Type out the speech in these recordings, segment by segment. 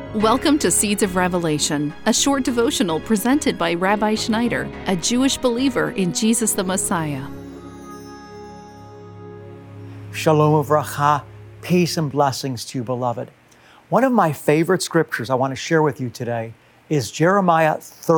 Welcome to Seeds of Revelation, a short devotional presented by Rabbi Schneider, a Jewish believer in Jesus the Messiah. Shalom uvracha, peace and blessings to you, beloved. One of my favorite scriptures I want to share with you today is Jeremiah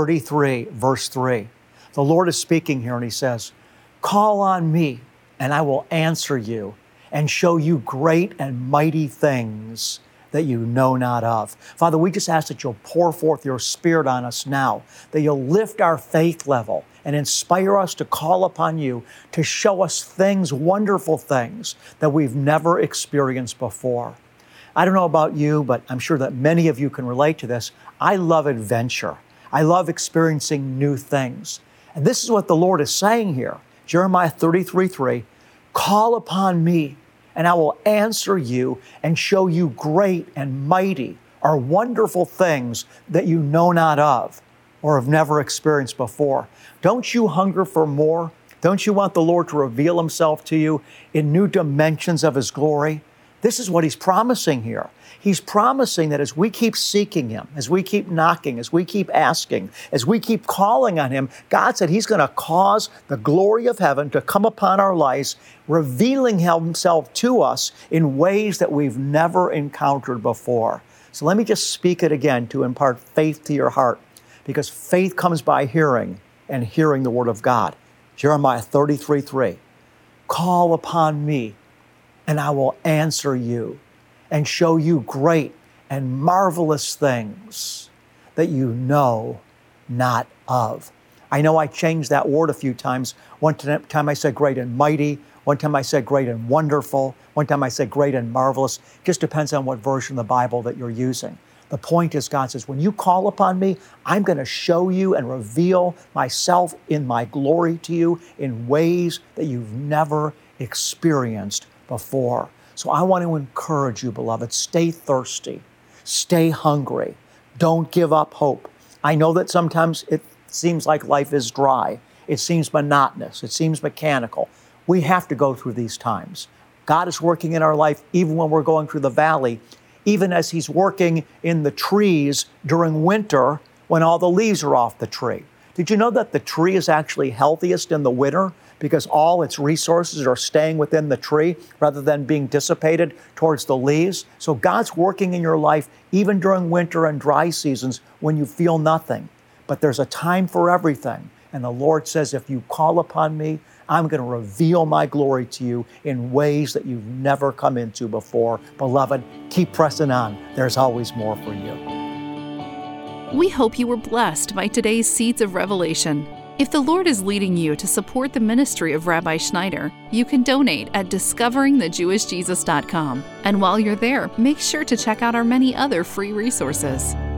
33, verse 3. The Lord is speaking here and He says, "Call on me, and I will answer you and show you great and mighty things that you know not of." Father, we just ask that you'll pour forth your Spirit on us now, that you'll lift our faith level and inspire us to call upon you to show us things, wonderful things that we've never experienced before. I don't know about you, but I'm sure that many of you can relate to this. I love adventure. I love experiencing new things. And this is what the Lord is saying here. Jeremiah 33:3, "Call upon me, and I will answer you and show you great and mighty or wonderful things that you know not of or have never experienced before." Don't you hunger for more? Don't you want the Lord to reveal Himself to you in new dimensions of His glory? This is what He's promising here. He's promising that as we keep seeking Him, as we keep knocking, as we keep asking, as we keep calling on Him, God said He's going to cause the glory of heaven to come upon our lives, revealing Himself to us in ways that we've never encountered before. So let me just speak it again to impart faith to your heart, because faith comes by hearing, and hearing the Word of God. Jeremiah 33:3, "Call upon me, and I will answer you and show you great and marvelous things that you know not of." I know I changed that word a few times. One time I said great and mighty. One time I said great and wonderful. One time I said great and marvelous. It just depends on what version of the Bible that you're using. The point is, God says, when you call upon me, I'm going to show you and reveal myself in my glory to you in ways that you've never experienced before. So I want to encourage you, beloved, stay thirsty, stay hungry, don't give up hope. I know that sometimes it seems like life is dry. It seems monotonous. It seems mechanical. We have to go through these times. God is working in our life even when we're going through the valley, even as He's working in the trees during winter when all the leaves are off the tree. Did you know that the tree is actually healthiest in the winter because all its resources are staying within the tree rather than being dissipated towards the leaves? So God's working in your life even during winter and dry seasons when you feel nothing. But there's a time for everything. And the Lord says, if you call upon me, I'm going to reveal my glory to you in ways that you've never come into before. Beloved, keep pressing on. There's always more for you. We hope you were blessed by today's Seeds of Revelation. If the Lord is leading you to support the ministry of Rabbi Schneider, you can donate at discoveringthejewishjesus.com. And while you're there, make sure to check out our many other free resources.